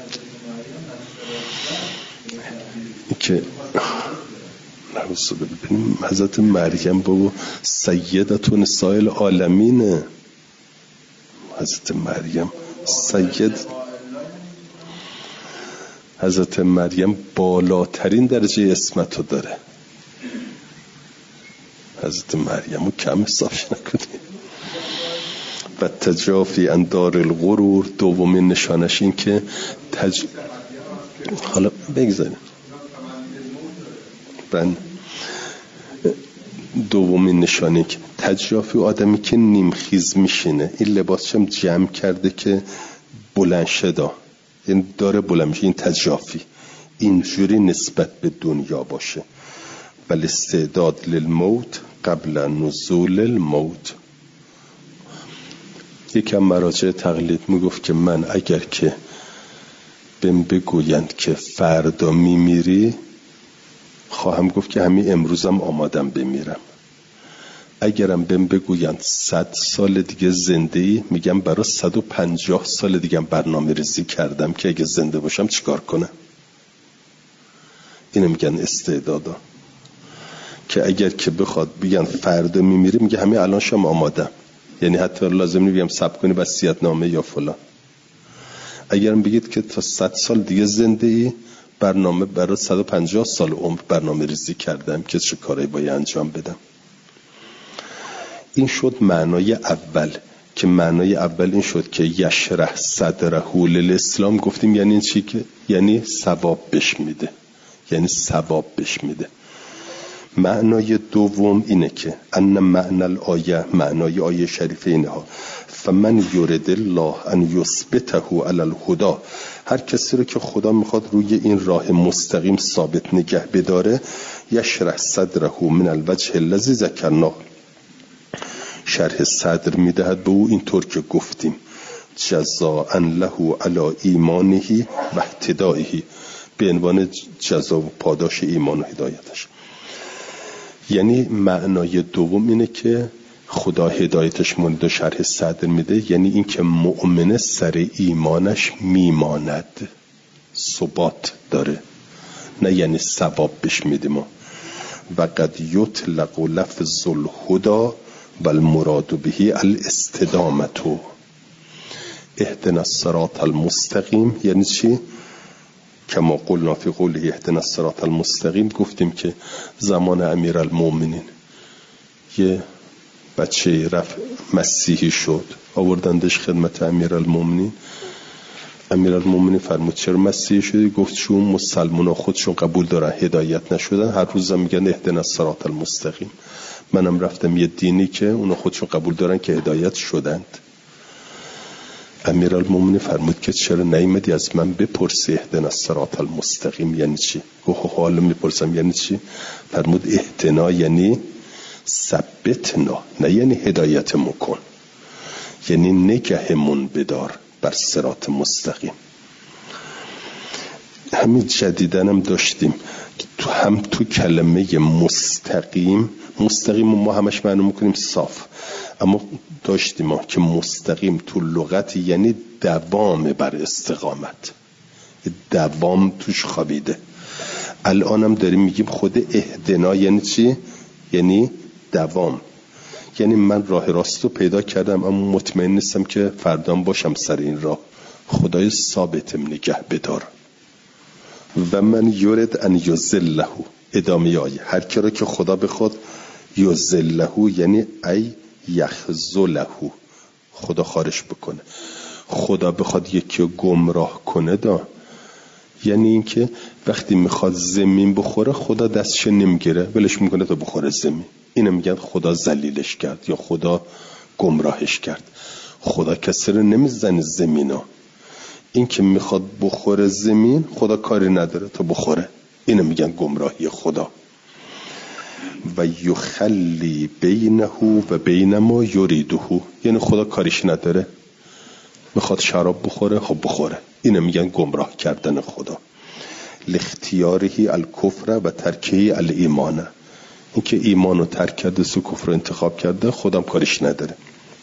این که نرسو ببینیم. حضرت مریم بابا سیدت نساء العالمینه. حضرت مریم حضرت مریم بالاترین درجه اسمتو داره. حضرت مریم رو کم حسابش نکنی. و تجافی عن دار الغرور. دومین نشانش این که حالا بگذاریم. دومین نشانه که تجافی آدمی که نیمخیز میشینه، این لباسشم جمع کرده که بلند شدا، یعنی داره بلند میشه. این تجافی اینجوری نسبت به دنیا باشه. بل استعداد للموت قبل نزول الموت. یکم مراجع تقلید میگفت که من اگر که بهم بگویند که فردا میمیری، خواهم گفت که همین امروزم آمادم بمیرم. اگرم بهم بگویند 100 سال دیگه زنده‌ای، میگم برای 150 سال دیگه برنامه ریزی کردم که اگه زنده باشم چیکار کنم. اینو میگن استعدادا. که اگر که بخواد بگن فردا میمیری، میگه همین الان شم آمادم. یعنی حتی لازم نیست بگم صبر کنی وصیت‌نامه یا فلان. اگرم بگید که تا 100 سال دیگه زنده‌ای، برنامه برای 150 سال عمر برنامه ریزی کردم که چه کاری باید انجام بدم. این شد معنای اول. که معنای اول این شد که یشرح صدره للاسلام. گفتیم یعنی این چی؟ که یعنی ثواب بهش میده، یعنی ثواب بهش میده. معنای دوم اینه که ان معنی الآیه، معنای آیه شریفه اینه ها. فمن یرید الله ان یثبته علی الهدی. هر کسی رو که خدا میخواد روی این راه مستقیم ثابت نگه بداره، یشرح صدره من الوجه الذی ذکرناه. شرح صدر میدهد به او اینطور که گفتیم، جزاء له علی ایمانه و اهتدائه، به عنوان جزا و پاداش ایمان و هدایتش. یعنی معنای دوم اینه که خدا هدایتش مورد شرح صدر میده، یعنی این که مؤمن سر ایمانش میماند، ثبات داره، نه یعنی ثواب بش میده ما. و قد یطلق لفظ الهدى و المراد به الاستدامت. اهدنا الصراط المستقیم یعنی چی؟ کما قلنا فی قوله اهدنا الصراط المستقیم، گفتیم که زمان امیرالمومنین یه بچه رفت مسیحی شد، آوردندش خدمت امیرالمومنین. امیرالمومنین فرمود چرا مسیحی شدی؟ گفت چون مسلمونا خودشون قبول دارن هدایت نشدن، هر روز میگن اهدنا الصراط المستقیم. منم رفتم یه دینی که اونا خودشون قبول دارن که هدایت شدند. امیرالمومنین فرمود که چرا نیامدی از من بپرسی اهدنا الصراط المستقیم یعنی چی؟ گفت حالا میپرسم یعنی چی؟ فرمود اهدنا یعنی ثبتنا، نه یعنی هدایت مکن، یعنی نگهمون بدار بر صراط مستقیم. همین جدیدن هم داشتیم تو کلمه مستقیم ما همش معنی میکنیم صاف، اما داشتیم ما که مستقیم تو لغت یعنی دوام بر استقامت، دوام توش خوابیده. الان هم داریم میگیم خود اهدنا یعنی چی؟ یعنی دوام. یعنی من راه راست رو پیدا کردم اما مطمئن نیستم که فردام باشم سر این راه. خدای ثابتم نگه بدار. و من یرد ان یذله، ادامه آیه، هر کی را که خدا بخواد یذله یعنی ای یخذله، خدا خارش بکنه. خدا بخواد یکی رو گمراه کنه یعنی این که وقتی میخواد زمین بخوره خدا دستش نمیگیره، ولش میکنه تا بخوره زمین. اینو میگن خدا ذلیلش کرد یا خدا گمراهش کرد. خدا کسی رو نمیزنه زمینا، این که میخواد بخوره زمین خدا کاری نداره تا بخوره. اینو میگن گمراهی خدا. و یخلی بینه و بین ما یریده، یعنی خدا کاریش نداره، میخواد شراب بخوره خب بخوره. اینو میگن گمراه کردن خدا. لاختیاره الکفر و ترکه الایمان، این که ایمان رو ترک کرده سو کفر رو انتخاب کرده خودم کاریش نداره.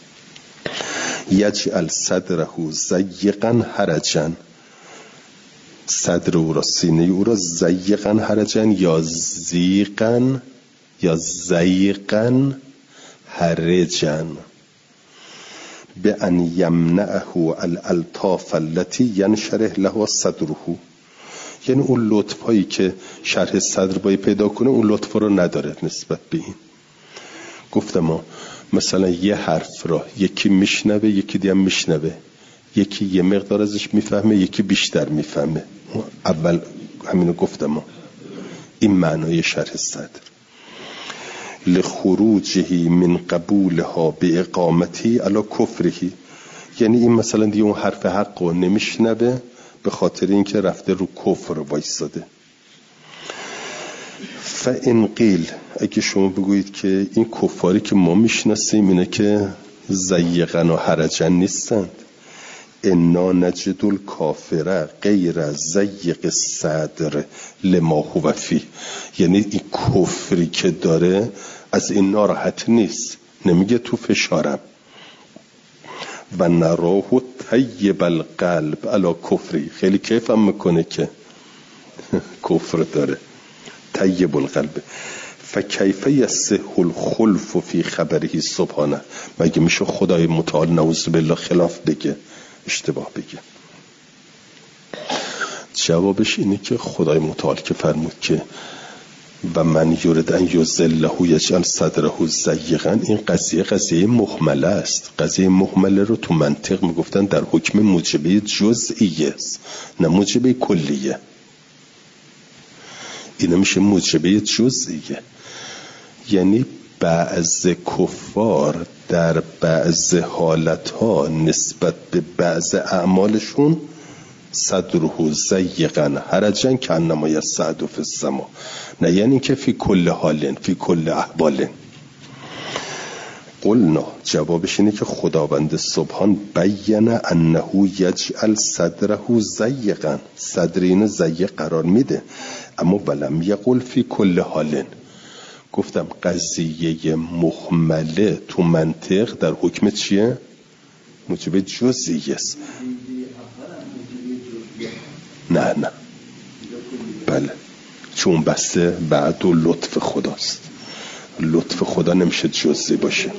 یجعل صدره ضیقا حرجا، صدر او را، سینه او را، ضیقا حرجا یا زیقا یا ضیقا حرجا، به ان یمنعه الالطاف التي ینشرح له صدره، یعنی اون لطف هایی که شرح صدر باید پیدا کنه اون لطف رو نداره نسبت به این. گفتم مثلا یه حرف را یکی میشنوه یکی دیگه میشنوه، یکی یه مقدار ازش میفهمه یکی بیشتر میفهمه. اول همینو گفتم، این معنای شرح صدر. لخروجه من قبولها به اقامتی علی کفره، یعنی این مثلا دیگه اون حرف حق رو نمیشنوه به خاطر اینکه رفته رو کفر وایساده. فان قیل، اگه شما بگویید که این کفاری که ما میشناسیم اینه که ضیقن و حرجن نیستند، انا نجد الکافر غیر ضیق صدر لما هو فیه، یعنی این کفری که داره از این ناراحت نیست، نمیگه تو فشارم. و نراه طیب القلب علی کفری، خیلی کیفم میکنه که کفر داره، طیب القلب. فکیف یصح الخلف فی خبره سبحانه، مگه میشه خدای متعال نعوذ بالله خلاف بگه، اشتباه بگه؟ جوابش اینه که خدای متعال که فرمود که و من یرد ان یذله یجعل صدره ضیقا، این قضیه مهمله است. قضیه مهمله رو تو منطق میگفتن در حکم موجبه جزئیه است نه موجبه کلیه. این میشه موجبه جزئیه، یعنی بعض کفار در بعض حالتها نسبت به بعض اعمالشون صدره ضیقا حرجا کانما یصعد فی السما، نه یعنی که فی کل حال فی کل احوال. قلنا، جوابش اینه که خداوند سبحان بیان انه یجعل صدره ضیقا، صدر اینو ضیق قرار میده، اما ولم یقل فی کل حال، گفتم قضیه مهمله تو منطق در حکم چیه؟ موجب جزئیه است. نه بله، چون بسته بعد و لطف خداست. لطف خدا نمیشه جزئی باشه.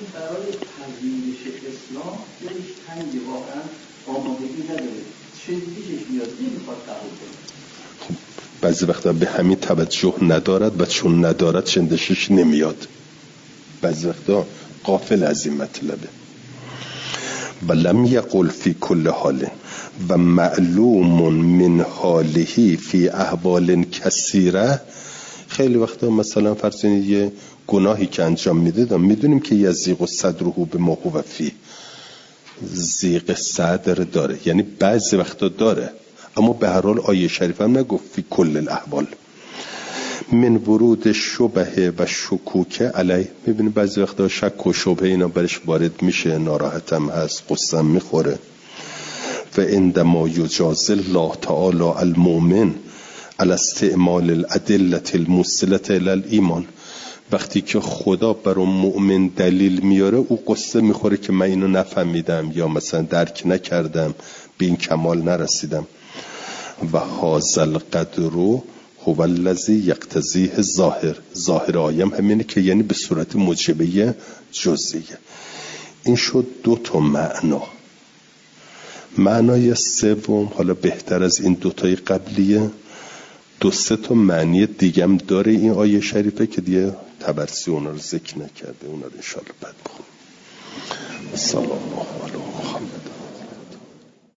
بعضی وقتا به همین توجه ندارد و چون ندارد چندشش نمیاد. بعضی وقتا غافل از این مطلبه. و لم یقل فی کل حال و معلوم من حاله فی احوال کثیره. خیلی وقتا مثلا فرض کنید یه گناهی که انجام میده میدونیم که یضیق صدره به ما هو فیه، ضیق صدر داره، یعنی بعضی وقتا داره، اما به هر حال آیه شریف هم نگفت فی کل الاحوال. من ورود شبهه و شکوک علیه، میبینی بعضی وقتا شک و شبهه اینا برش وارد میشه، ناراحتم هست، قصم میخوره. و عندما یجاز الله تعالی المؤمن علی استعمال الادله الموصله الی الایمان، وقتی که خدا برای مؤمن دلیل میاره او قصه میخوره که من اینو نفهمیدم یا مثلا درک نکردم، به این کمال نرسیدم. و هذا القدر هو الذی یقتضیه ظاهر آیم همینه که یعنی به صورت موجبه جزئیه. این شد 2 تا معنا. معنای سوم حالا بهتر از این 2 تای قبلیه، 2-3 تا معنی دیگه هم داره این آیه شریفه که دیگه تبرسی اونا رو ذکر نکرده، اونا رو انشاءالله بعد بخونیم. صلی الله علیه و محمد.